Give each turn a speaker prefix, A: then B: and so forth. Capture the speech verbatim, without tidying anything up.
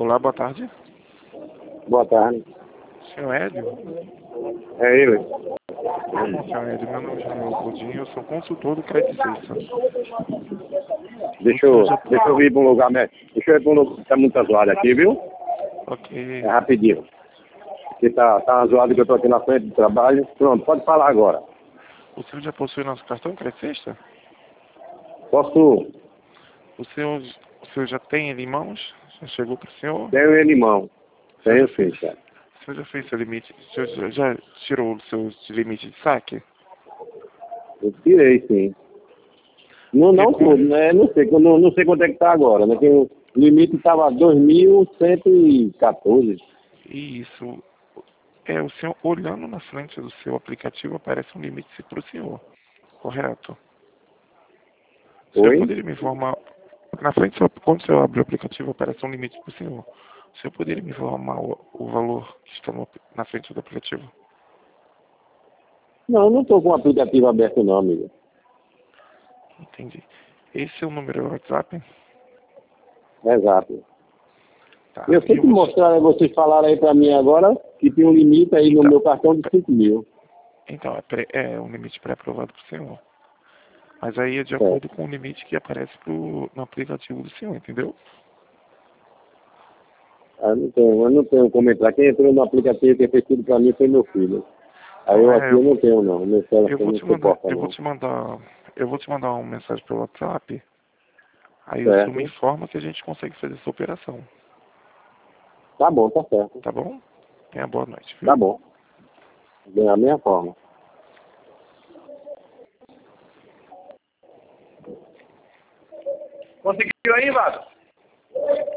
A: Olá, boa tarde.
B: Boa tarde.
A: Senhor Hélio?
B: É ele.
A: Bom, senhor Hélio, meu nome é Januel Godinho, eu sou consultor do Credit Suisse.
B: Deixa eu, deixa eu ir para um lugar, né? Deixa eu ir para um lugar que tá muito zoado aqui, viu?
A: Ok.
B: É rapidinho. Porque tá, tá zoado que eu tô aqui na frente do trabalho. Pronto, pode falar agora.
A: O senhor já possui nosso cartão Credit Suisse?
B: Posso?
A: O senhor, o senhor já tem ele em mãos? Já chegou para o senhor?
B: Tenho ele em mão.
A: O senhor
B: Tenho
A: já
B: sim,
A: fez,
B: cara.
A: o senhor já fez seu limite? O senhor já, já tirou o seu limite de saque?
B: Eu tirei sim. Não, não
A: Recuo-
B: tudo, né? Não sei, não, não sei quanto é que tá agora, né? Que o limite estava dois mil cento e quatorze.
A: Isso. É, o senhor, olhando na frente do seu aplicativo, aparece um limite para o senhor. Correto? O senhor
B: Oi?
A: poderia me informar, na frente, quando o senhor abre o aplicativo, aparece um limite para o senhor. O senhor poderia me informar o, o valor que está no, na frente do aplicativo?
B: Não, não tô com o aplicativo aberto não, amigo.
A: Entendi. Esse é o número do WhatsApp?
B: Exato.
A: Tá.
B: Eu
A: E
B: sei
A: eu
B: que
A: vou...
B: mostraram, vocês falaram aí pra mim agora que tem um limite aí no
A: Então,
B: meu cartão de cinco mil.
A: então é, pré, é um limite pré-aprovado para o senhor. Mas aí é de
B: Certo.
A: acordo com o limite que aparece pro, no aplicativo do senhor, entendeu?
B: Eu não tenho, eu não tenho como entrar. Quem entrou no aplicativo que fez tudo pra mim foi meu filho. Aí
A: Então,
B: eu
A: é,
B: aqui
A: eu
B: eu não
A: vou,
B: tenho não. Meu celular
A: eu vou
B: não
A: te mandar,
B: suporta
A: eu vou
B: não.
A: te mandar, eu vou te mandar uma mensagem pelo WhatsApp. Aí o senhor me
B: Certo?
A: informa que a gente consegue fazer essa operação.
B: Tá bom, tá certo.
A: Tá bom? Tenha boa noite,
B: Tá
A: viu?
B: bom. Da minha forma. Conseguiu aí, Vado?